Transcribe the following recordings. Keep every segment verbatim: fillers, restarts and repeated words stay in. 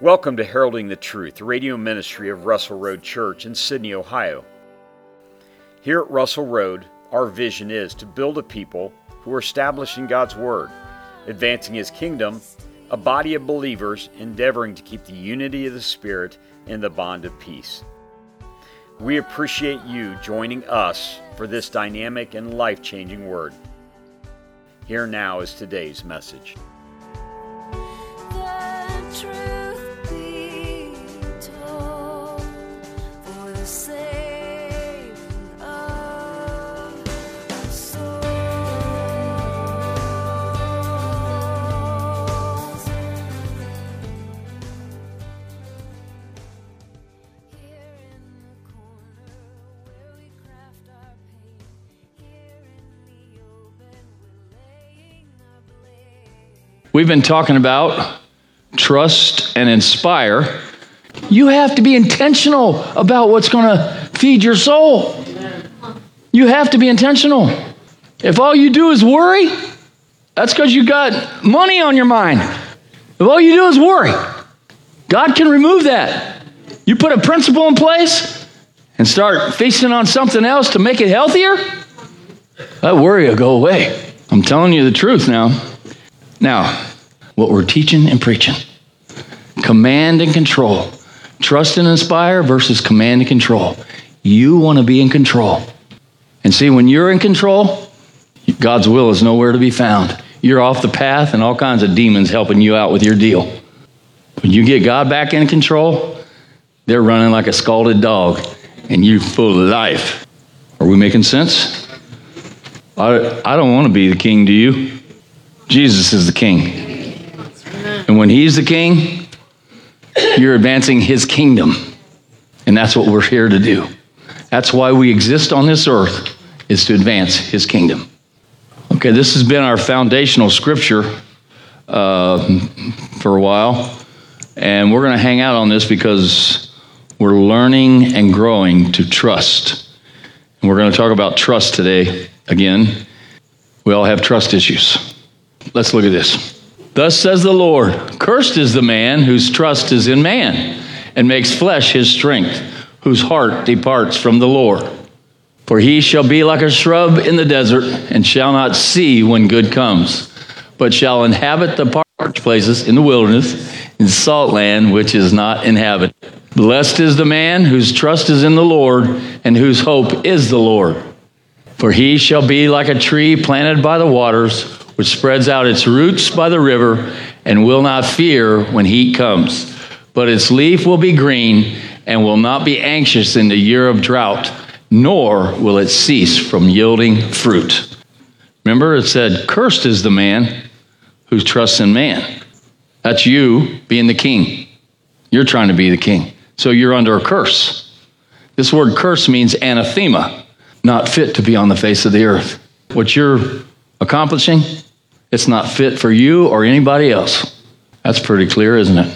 Welcome to Heralding the Truth, the radio ministry of Russell Road Church in Sydney, Ohio. Here at Russell Road, our vision is to build a people who are establishing God's Word, advancing His kingdom, a body of believers endeavoring to keep the unity of the Spirit and the bond of peace. We appreciate you joining us for this dynamic and life-changing Word. Here now is today's message. The truth be told, for the saving of souls. Here in the corner where we craft our pain, here in the open we're laying our blame. We've been talking about trust and inspire. You have to be intentional about what's going to feed your soul. You have to be intentional. If all you do is worry, that's because you got money on your mind. If all you do is worry, God can remove that. You put a principle in place and start feasting on something else to make it healthier, that worry will go away. I'm telling you the truth now. Now, what we're teaching and preaching. Command and control. Trust and inspire versus command and control. You want to be in control. And see, when you're in control, God's will is nowhere to be found. You're off the path and all kinds of demons helping you out with your deal. When you get God back in control, they're running like a scalded dog and you're full of life. Are we making sense? I, I don't want to be the king, do you? Jesus is the king. And when He's the king, you're advancing His kingdom. And that's what we're here to do. That's why we exist on this earth, is to advance His kingdom. Okay, this has been our foundational scripture uh, for a while. And we're going to hang out on this because we're learning and growing to trust. And we're going to talk about trust today again. We all have trust issues. Let's look at this. Thus says the Lord, cursed is the man whose trust is in man, and makes flesh his strength, whose heart departs from the Lord. For he shall be like a shrub in the desert, and shall not see when good comes, but shall inhabit the parched places in the wilderness, in salt land which is not inhabited. Blessed is the man whose trust is in the Lord, and whose hope is the Lord. For he shall be like a tree planted by the waters, which spreads out its roots by the river, and will not fear when heat comes. But its leaf will be green, and will not be anxious in the year of drought, nor will it cease from yielding fruit. Remember, it said, cursed is the man who trusts in man. That's you being the king. You're trying to be the king. So you're under a curse. This word curse means anathema, not fit to be on the face of the earth. What you're accomplishing, it's not fit for you or anybody else. That's pretty clear, isn't it?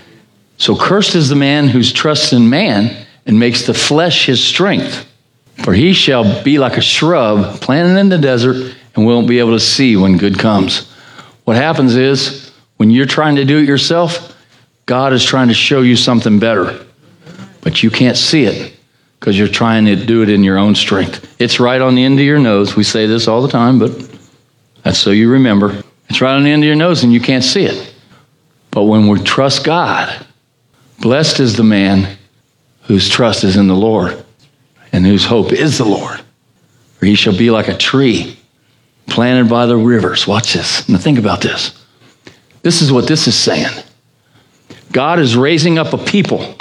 So cursed is the man whose trusts in man and makes the flesh his strength. For he shall be like a shrub planted in the desert and won't be able to see when good comes. What happens is, when you're trying to do it yourself, God is trying to show you something better. But you can't see it because you're trying to do it in your own strength. It's right on the end of your nose. We say this all the time, but that's so you remember. It's right on the end of your nose and you can't see it. But when we trust God, blessed is the man whose trust is in the Lord and whose hope is the Lord. For he shall be like a tree planted by the rivers. Watch this. Now think about this. This is what this is saying. God is raising up a people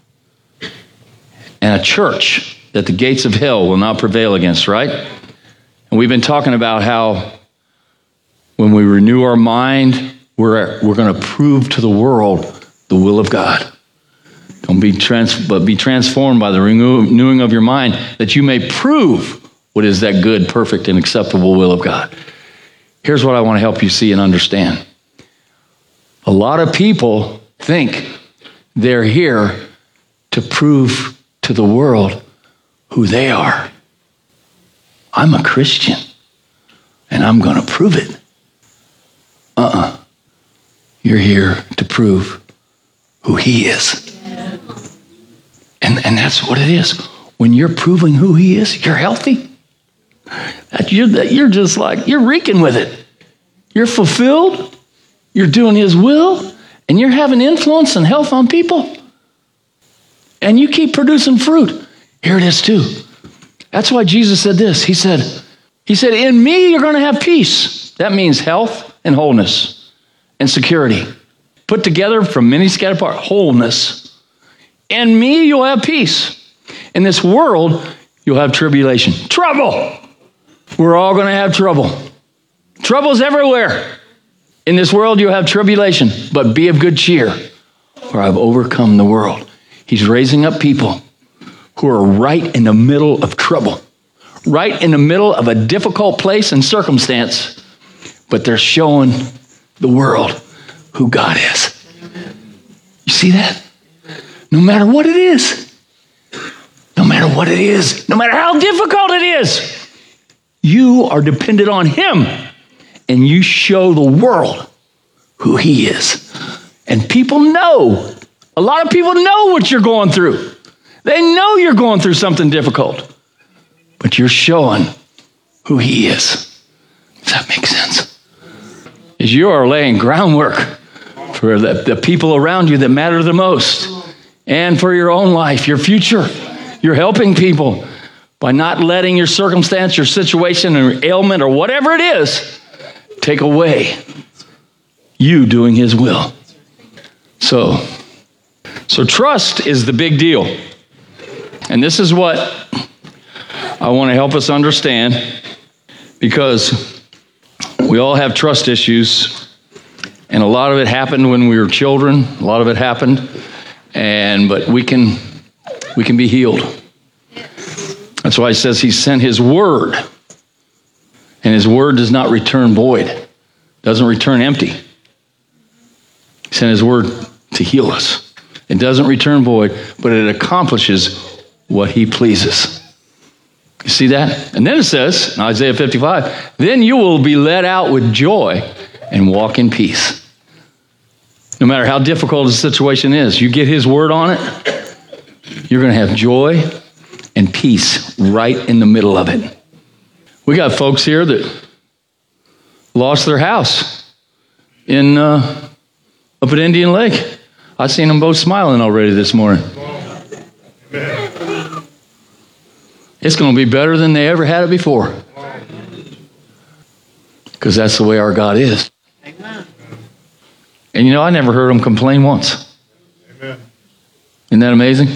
and a church that the gates of hell will not prevail against, right? And we've been talking about how when we renew our mind, we're, we're going to prove to the world the will of God. Don't be trans, but be transformed by the renewing of your mind, that you may prove what is that good, perfect, and acceptable will of God. Here's what I want to help you see and understand. A lot of people think they're here to prove to the world who they are. I'm a Christian, and I'm going to prove it. Uh-uh. You're here to prove who he is. And, and that's what it is. When you're proving who he is, you're healthy. That you're, that you're just like, you're reeking with it. You're fulfilled. You're doing his will. And you're having influence and health on people. And you keep producing fruit. Here it is too. That's why Jesus said this. He said, he said, in me, you're going to have peace. That means health and wholeness and security. Put together from many scattered apart, wholeness. In me, you'll have peace. In this world, you'll have tribulation. Trouble. We're all going to have trouble. Trouble's everywhere. In this world, you'll have tribulation, but be of good cheer, for I've overcome the world. He's raising up people who are right in the middle of trouble, right in the middle of a difficult place and circumstance, but they're showing the world who God is. You see that? No matter what it is, no matter what it is, no matter how difficult it is, you are dependent on him, and you show the world who he is. And people know. A lot of people know what you're going through. They know you're going through something difficult, but you're showing who he is. Does that make sense? As you are laying groundwork for the, the people around you that matter the most, and for your own life, your future. You're helping people by not letting your circumstance, your situation, or ailment, or whatever it is, take away you doing his will. So, so trust is the big deal. And this is what I want to help us understand, because we all have trust issues, and a lot of it happened when we were children. A lot of it happened, and but we can we can be healed. That's why he says he sent his word, and his word does not return void, doesn't return empty. He sent his word to heal us. It doesn't return void, but it accomplishes what he pleases. You see that? And then it says in Isaiah fifty-five, then you will be led out with joy and walk in peace. No matter how difficult the situation is, you get his word on it, you're going to have joy and peace right in the middle of it. We got folks here that lost their house in uh, up at Indian Lake. I seen them both smiling already this morning. It's going to be better than they ever had it before. Because that's the way our God is. Amen. And you know, I never heard them complain once. Amen. Isn't that amazing?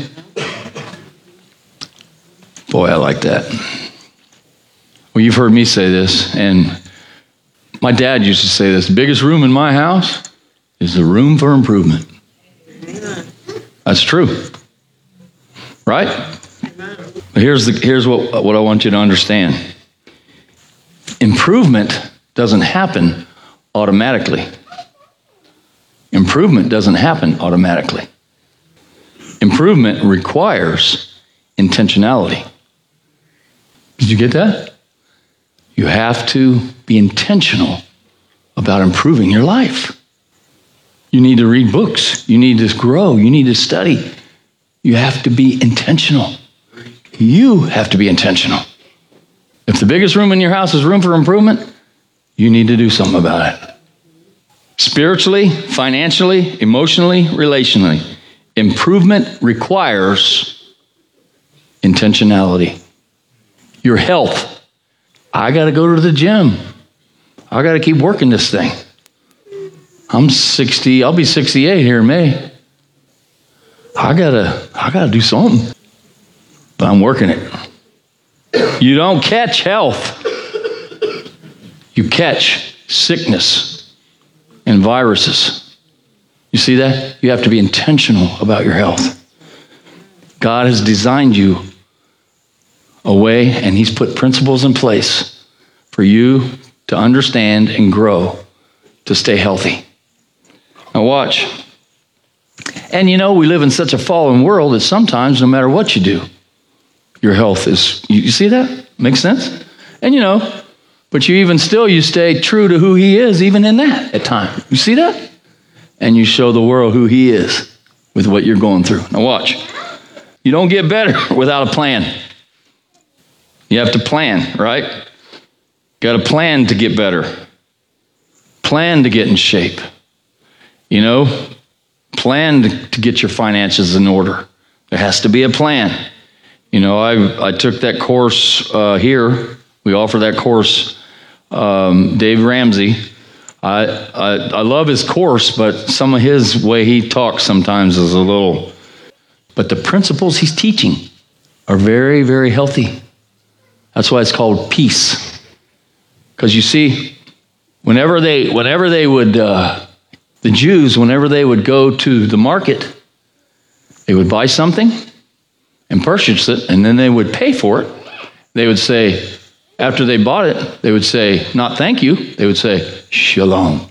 Boy, I like that. Well, you've heard me say this, and my dad used to say this: the biggest room in my house is the room for improvement. Amen. That's true. Right? Amen. But here's the here's what, what I want you to understand. Improvement doesn't happen automatically. Improvement doesn't happen automatically. Improvement requires intentionality. Did you get that? You have to be intentional about improving your life. You need to read books. You need to grow. You need to study. You have to be intentional. You have to be intentional. If the biggest room in your house is room for improvement, you need to do something about it. Spiritually, financially, emotionally, relationally, improvement requires intentionality. Your health. I got to go to the gym. I got to keep working this thing. I'm sixty. I'll be sixty-eight here in May. I gotta, I gotta do something. But I'm working it. You don't catch health. You catch sickness and viruses. You see that? You have to be intentional about your health. God has designed you a way, and he's put principles in place for you to understand and grow to stay healthy. Now watch. And you know, we live in such a fallen world that sometimes no matter what you do, your health is, you, you see that? Makes sense? And you know, but you even still, you stay true to who he is, even in that at times. You see that? And you show the world who he is. with what you're going through. Now watch. You don't get better without a plan. You have to plan, right? Got a plan to get better. Plan to get in shape. You know, plan to, to get your finances in order. There has to be a plan. You know, I I took that course uh, here. We offer that course. Um, Dave Ramsey. I, I I love his course, but some of his way he talks sometimes is a little. But the principles he's teaching are very, very healthy. That's why it's called peace. Because you see, whenever they whenever they would uh, the Jews, whenever they would go to the market, they would buy something and purchase it, and then they would pay for it. They would say, after they bought it, they would say, not thank you. They would say, shalom.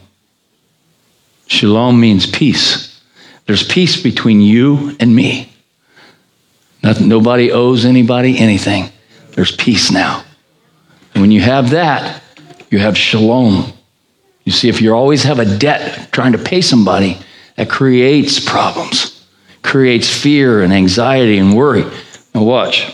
Shalom means peace. There's peace between you and me. Nothing, nobody owes anybody anything. There's peace now. And when you have that, you have shalom. You see, if you always have a debt trying to pay somebody, that creates problems, creates fear and anxiety and worry. Now watch.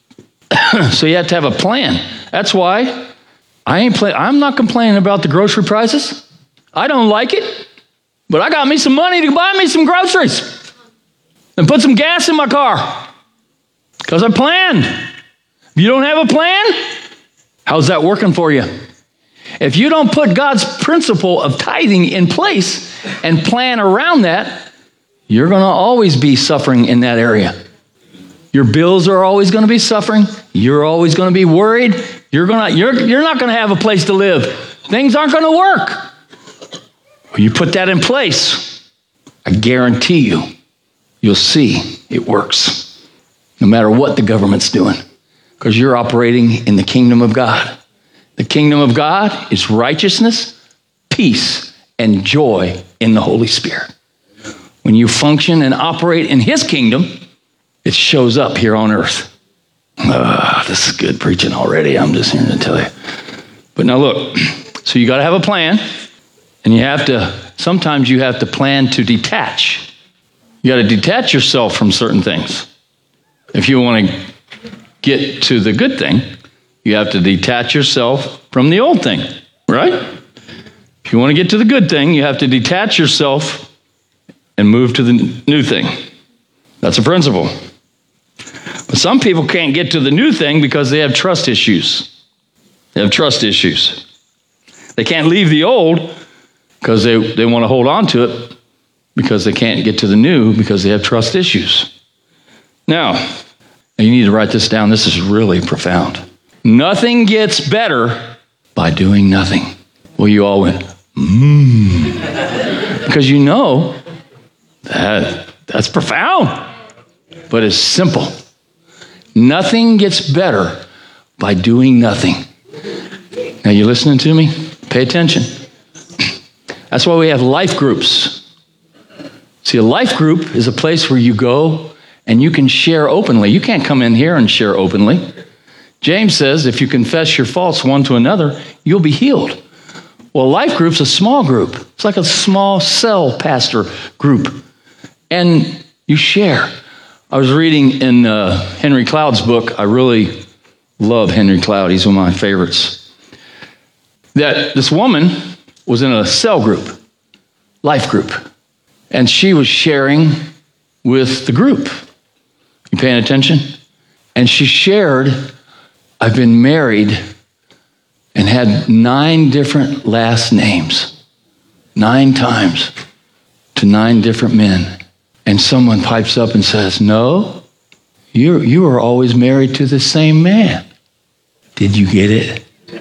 So you have to have a plan. That's why I ain't play, I'm not complaining about the grocery prices. I don't like it, but I got me some money to buy me some groceries and put some gas in my car because I planned. If you don't have a plan, how's that working for you? If you don't put God's principle of tithing in place and plan around that, you're going to always be suffering in that area. Your bills are always going to be suffering. You're always going to be worried. You're going to, you're, you're not going to have a place to live. Things aren't going to work. When you put that in place, I guarantee you, you'll see it works. No matter what the government's doing. Because you're operating in the kingdom of God. The kingdom of God is righteousness, peace, and joy in the Holy Spirit. When you function and operate in His kingdom, it shows up here on earth. Uh, this is good preaching already. I'm just here to tell you. But now look, so you got to have a plan, and you have to, sometimes you have to plan to detach. You got to detach yourself from certain things. If you want to get to the good thing, you have to detach yourself from the old thing, right? If you want to get to the good thing, you have to detach yourself and move to the new thing. That's a principle. But some people can't get to the new thing because they have trust issues. They have trust issues. They can't leave the old because they, they want to hold on to it because they can't get to the new because they have trust issues. Now, you need to write this down. This is really profound. Nothing gets better by doing nothing. Well, you all went, mmm. Because you know that that's profound, but it's simple. Nothing gets better by doing nothing. Now, you listening to me? Pay attention. That's why we have life groups. See, a life group is a place where you go and you can share openly. You can't come in here and share openly. James says, if you confess your faults one to another, you'll be healed. Well, a life group's a small group. It's like a small cell pastor group. And you share. I was reading in uh, Henry Cloud's book. I really love Henry Cloud. He's one of my favorites. That this woman was in a cell group, life group. And she was sharing with the group. You paying attention? And she shared, I've been married and had nine different last names, nine times to nine different men. And someone pipes up and says, no, you you were always married to the same man. Did you get it?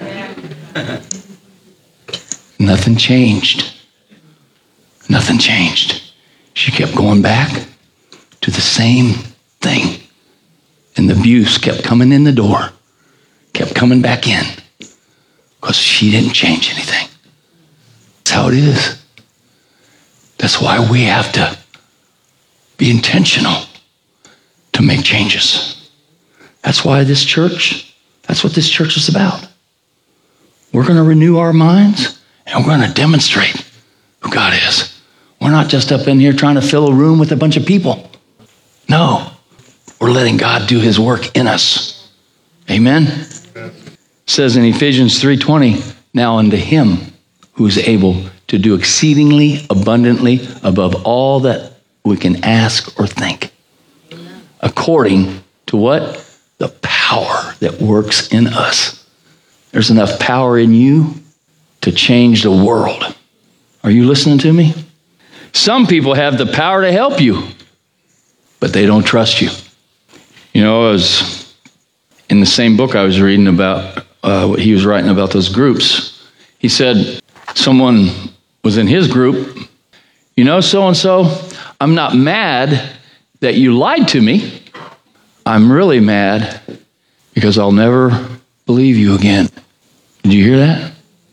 Nothing changed. Nothing changed. She kept going back to the same thing. And the abuse kept coming in the door, kept coming back in, because she didn't change anything. That's how it is. That's why we have to be intentional to make changes. That's why this church, that's what this church is about. We're going to renew our minds, and we're going to demonstrate who God is. We're not just up in here trying to fill a room with a bunch of people. No, we're letting God do his work in us. Amen? It says in Ephesians three twenty, now unto him who is able to do exceedingly abundantly above all that we can ask or think. According to what? The power that works in us. There's enough power in you to change the world. Are you listening to me? Some people have the power to help you, but they don't trust you. You know, I was in the same book I was reading about, uh, what he was writing about those groups. He said someone was in his group, you know, so-and-so, I'm not mad that you lied to me. I'm really mad because I'll never believe you again. Did you hear that?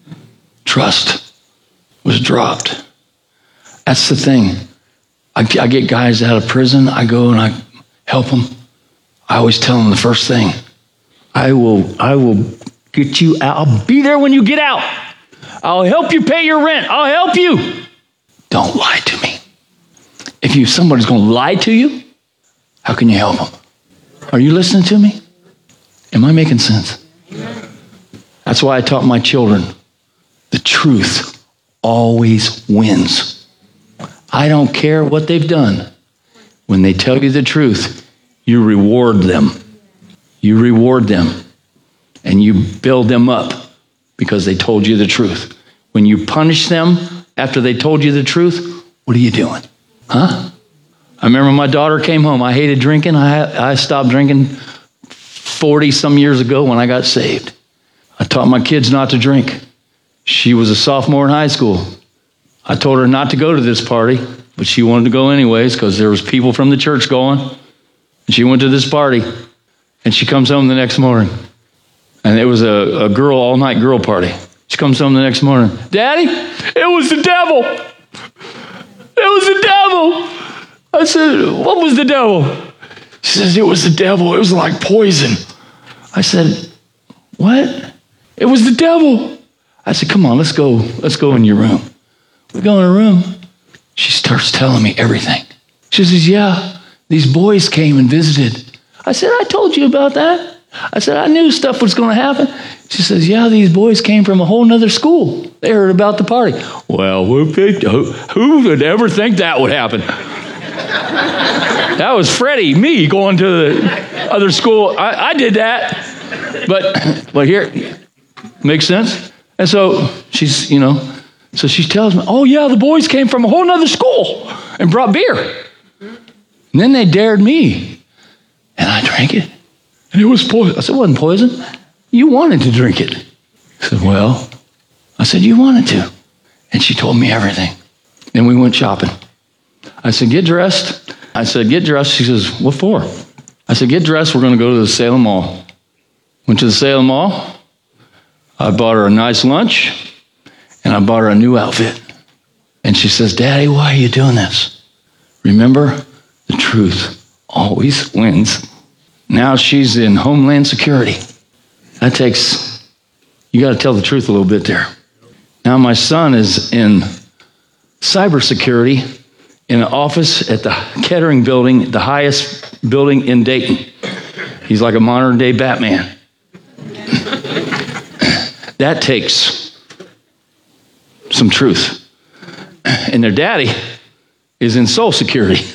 Trust was dropped. That's the thing. I, I get guys out of prison. I go and I help them. I always tell them the first thing. I will, I will get you out. I'll be there when you get out. I'll help you pay your rent. I'll help you. Don't lie to me. If you somebody's going to lie to you, how can you help them? Are you listening to me? Am I making sense? That's why I taught my children, the truth always wins. I don't care what they've done. When they tell you the truth, you reward them. You reward them. And you build them up because they told you the truth. When you punish them after they told you the truth, what are you doing? Huh? I remember my daughter came home. I hated drinking. I, I stopped drinking forty some years ago when I got saved. I taught my kids not to drink. She was a sophomore in high school. I told her not to go to this party, but she wanted to go anyways because there was people from the church going. And she went to this party, and she comes home the next morning. And it was a, a girl, all-night girl party. She comes home the next morning. Daddy, it was the devil. It was the devil. I said, what was the devil? She says, it was the devil. It was like poison. I said, what? It was the devil. I said, come on, let's go. Let's go in your room. We go in her room. She starts telling me everything. She says, yeah, these boys came and visited. I said, I told you about that. I said, I knew stuff was going to happen. She says, yeah, these boys came from a whole nother school. They heard about the party. Well, who, picked, who, who would ever think that would happen? That was Freddie, me, going to the other school. I, I did that. But, but here, makes sense? And so she's, you know, so she tells me, oh, yeah, the boys came from a whole nother school and brought beer. And then they dared me. And I drank it. And it was poison. I said, it wasn't poison. You wanted to drink it. I said, well, I said, you wanted to. And she told me everything. Then we went shopping. I said, get dressed. I said, get dressed. She says, what for? I said, get dressed. We're going to go to the Salem Mall. Went to the Salem Mall. I bought her a nice lunch. And I bought her a new outfit. And she says, Daddy, why are you doing this? Remember, the truth always wins. Now she's in Homeland Security. That takes, you got to tell the truth a little bit there. Now my son is in cybersecurity in an office at the Kettering building, the highest building in Dayton. He's like a modern day Batman. That takes some truth. And their daddy is in Social Security.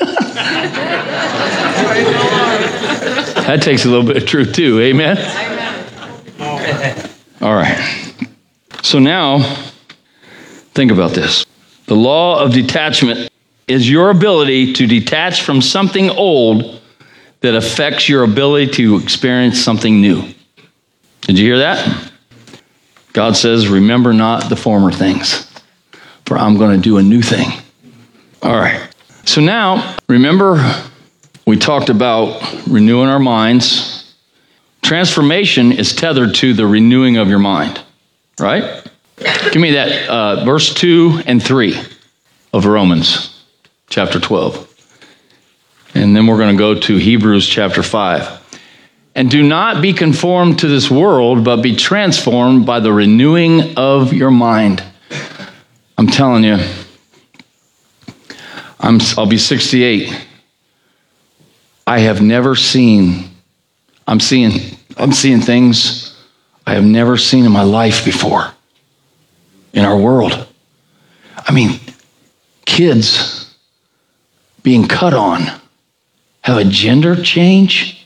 That takes a little bit of truth too, amen? Amen. All right. So now, think about this. The law of detachment is your ability to detach from something old that affects your ability to experience something new. Did you hear that? God says, remember not the former things, for I'm going to do a new thing. All right. So now, remember, we talked about renewing our minds. Transformation is tethered to the renewing of your mind, right? Give me that uh, verse two and three of Romans chapter twelve. And then we're going to go to Hebrews chapter five. And do not be conformed to this world, but be transformed by the renewing of your mind. I'm telling you, I'm, I'll be sixty-eight. I have never seen, I'm seeing, I'm seeing things I have never seen in my life before in our world. I mean, kids being cut on have a gender change,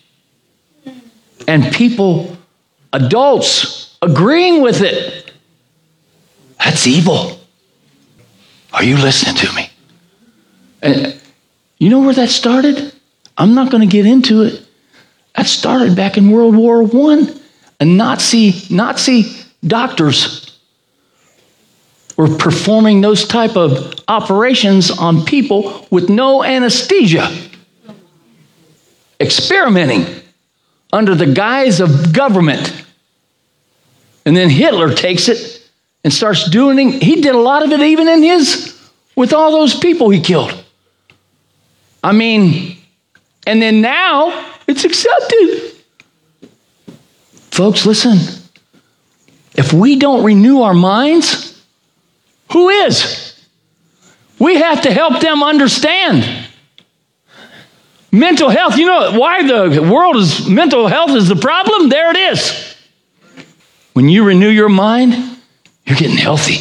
and people, adults, agreeing with it. That's evil. Are you listening to me? And you know where that started? I'm not going to get into it. That started back in World War One. And Nazi Nazi doctors were performing those type of operations on people with no anesthesia, experimenting under the guise of government. And then Hitler takes it and starts doing it. He did a lot of it even in his, with all those people he killed. I mean, and then now it's accepted. Folks, listen. If we don't renew our minds, who is? We have to help them understand. Mental health, you know why the world is, mental health is the problem? There it is. When you renew your mind, you're getting healthy.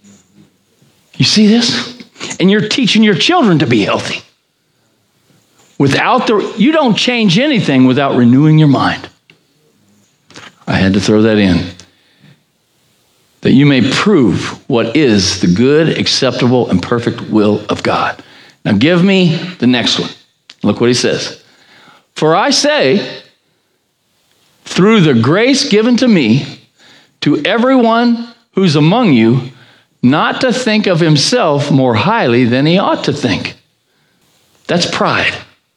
You see this? And you're teaching your children to be healthy. Without the, you don't change anything without renewing your mind. I had to throw that in. That you may prove what is the good, acceptable, and perfect will of God. Now give me the next one. Look what he says. For I say, through the grace given to me, to everyone who's among you, not to think of himself more highly than he ought to think. That's pride.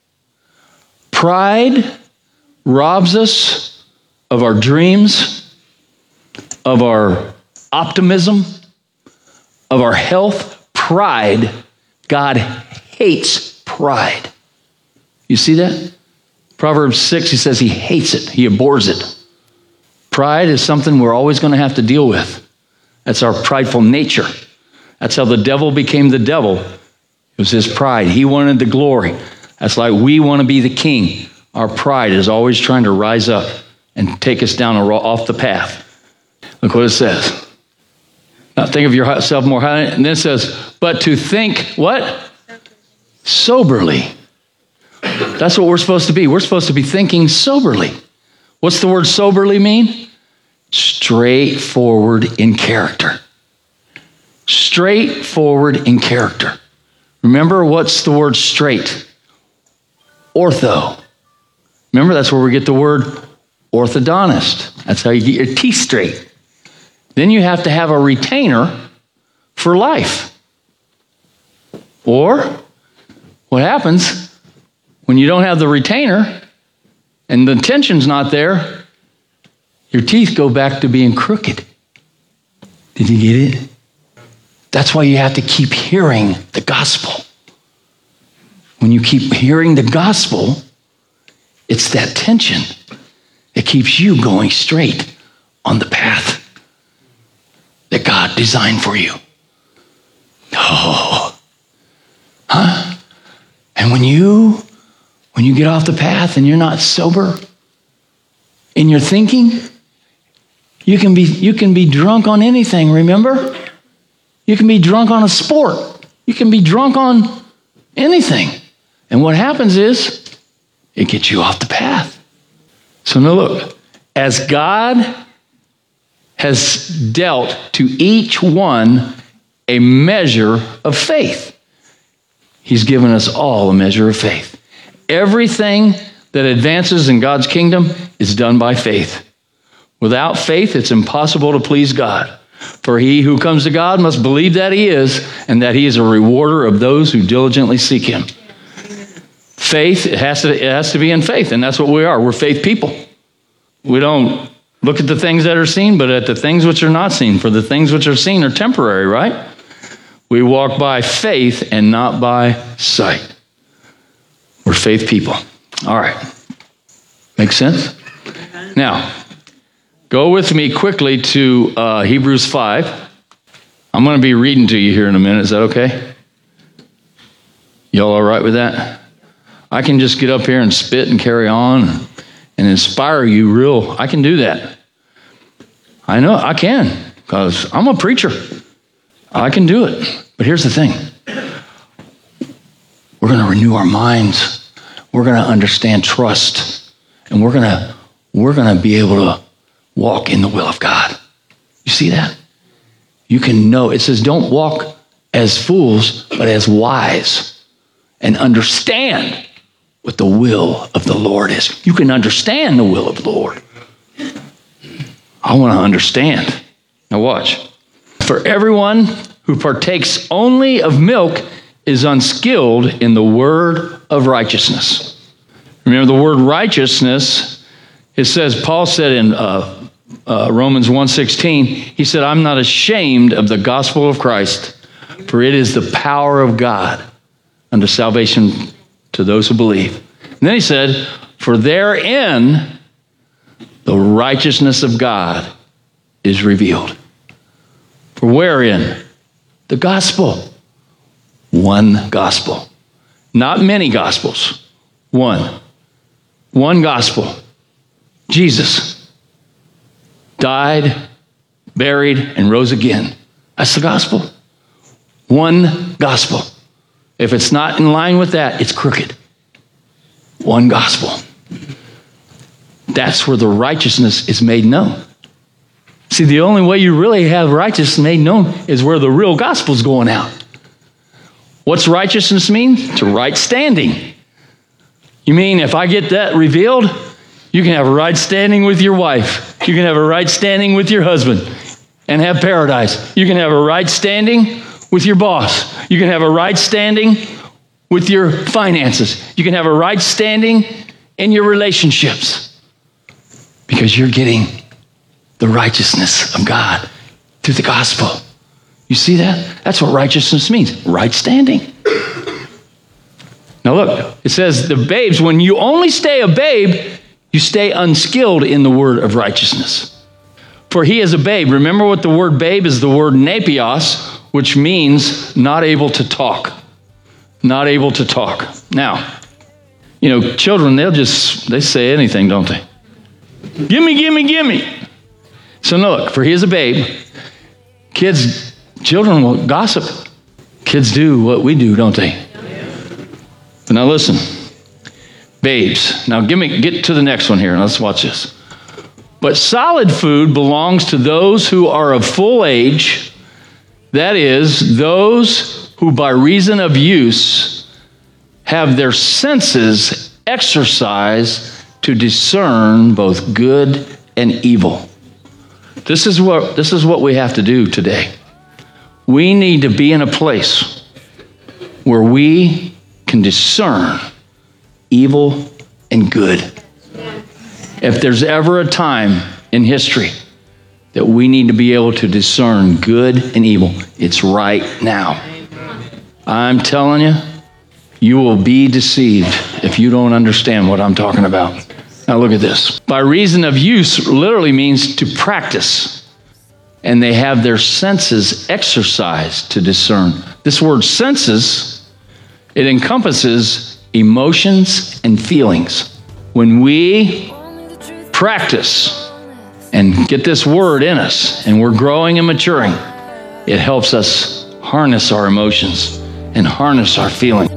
Pride robs us of our dreams, of our optimism, of our health. Pride, God hates pride. You see that? Proverbs six, he says he hates it. He abhors it. Pride is something we're always going to have to deal with. That's our prideful nature. That's how the devil became the devil. It was his pride. He wanted the glory. That's like we want to be the king. Our pride is always trying to rise up and take us down off the path. Look what it says. Not think of yourself more highly. And then it says, but to think what? Soberly. That's what we're supposed to be. We're supposed to be thinking soberly. What's the word soberly mean? Straightforward in character. Straightforward in character. Remember, what's the word straight? Ortho. Remember, that's where we get the word orthodontist. That's how you get your teeth straight. Then you have to have a retainer for life. Or what happens when you don't have the retainer and the tension's not there, your teeth go back to being crooked. Did you get it? That's why you have to keep hearing the gospel. When you keep hearing the gospel, it's that tension that keeps you going straight on the path that God designed for you. Oh, huh? And when you, when you get off the path and you're not sober in your thinking, you can be, you can be drunk on anything, remember? You can be drunk on a sport. You can be drunk on anything. And what happens is, it gets you off the path. So now look, as God has dealt to each one a measure of faith, he's given us all a measure of faith. Everything that advances in God's kingdom is done by faith. Without faith, it's impossible to please God. For he who comes to God must believe that he is, and that he is a rewarder of those who diligently seek him. Faith, it has to, it has to be in faith, and that's what we are. We're faith people. We don't look at the things that are seen, but at the things which are not seen. For the things which are seen are temporary, right? We walk by faith and not by sight. We're faith people. All right. Make sense? Now, go with me quickly to uh, Hebrews five. I'm going to be reading to you here in a minute. Is that okay? Y'all all right with that? I can just get up here and spit and carry on and inspire you real. I can do that. I know I can because I'm a preacher. I can do it. But here's the thing. We're going to renew our minds. We're going to understand trust. And we're going to we're going to be able to walk in the will of God. You see that? You can know. It says don't walk as fools, but as wise. And understand what the will of the Lord is. You can understand the will of the Lord. I want to understand. Now watch. For everyone who partakes only of milk is unskilled in the word of righteousness. Remember the word righteousness, it says, Paul said in uh, uh, Romans one sixteen, he said, I'm not ashamed of the gospel of Christ, for it is the power of God unto salvation to those who believe. And then he said, for therein the righteousness of God is revealed. For wherein? The gospel. One gospel. Not many gospels. One. One gospel. Jesus died, buried, and rose again. That's the gospel. One gospel. If it's not in line with that, it's crooked. One gospel. That's where the righteousness is made known. See, the only way you really have righteousness made known is where the real gospel's going out. What's righteousness mean? To right standing. You mean if I get that revealed, you can have a right standing with your wife. You can have a right standing with your husband and have paradise. You can have a right standing with your boss. You can have a right standing with your finances. You can have a right standing in your relationships because you're getting the righteousness of God through the gospel. You see that? That's what righteousness means. Right standing. Now look, it says the babes, when you only stay a babe, you stay unskilled in the word of righteousness. For he is a babe. Remember what the word babe is, the word nepios, which means not able to talk. Not able to talk. Now, you know, children, they'll just, they say anything, don't they? Gimme, gimme, gimme. So no, look, for he is a babe. Kids, children will gossip. Kids do what we do, don't they? But now listen, babes. Now give me, get to the next one here. Let's watch this. But solid food belongs to those who are of full age. That is, those who by reason of use have their senses exercised to discern both good and evil. This is what, this is what we have to do today. We need to be in a place where we can discern evil and good. If there's ever a time in history that we need to be able to discern good and evil, it's right now. I'm telling you, you will be deceived if you don't understand what I'm talking about. Now look at this. By reason of use literally means to practice. And they have their senses exercised to discern. This word senses, it encompasses emotions and feelings. When we practice and get this word in us and we're growing and maturing, it helps us harness our emotions and harness our feelings.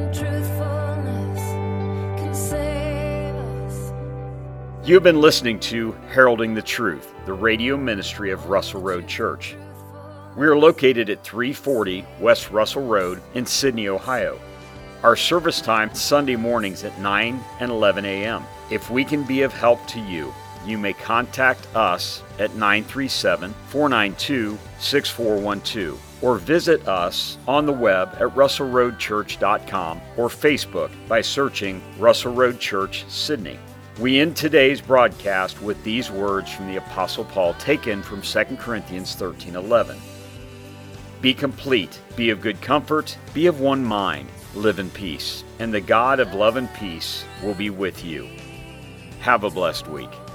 You have been listening to Heralding the Truth, the radio ministry of Russell Road Church. We are located at three forty West Russell Road in Sydney, Ohio. Our service time Sunday mornings at nine and eleven a.m. If we can be of help to you, you may contact us at nine three seven, four nine two, six four one two or visit us on the web at russell road church dot com or Facebook by searching Russell Road Church, Sydney. We end today's broadcast with these words from the Apostle Paul taken from Second Corinthians thirteen eleven. Be complete, be of good comfort, be of one mind, live in peace, and the God of love and peace will be with you. Have a blessed week.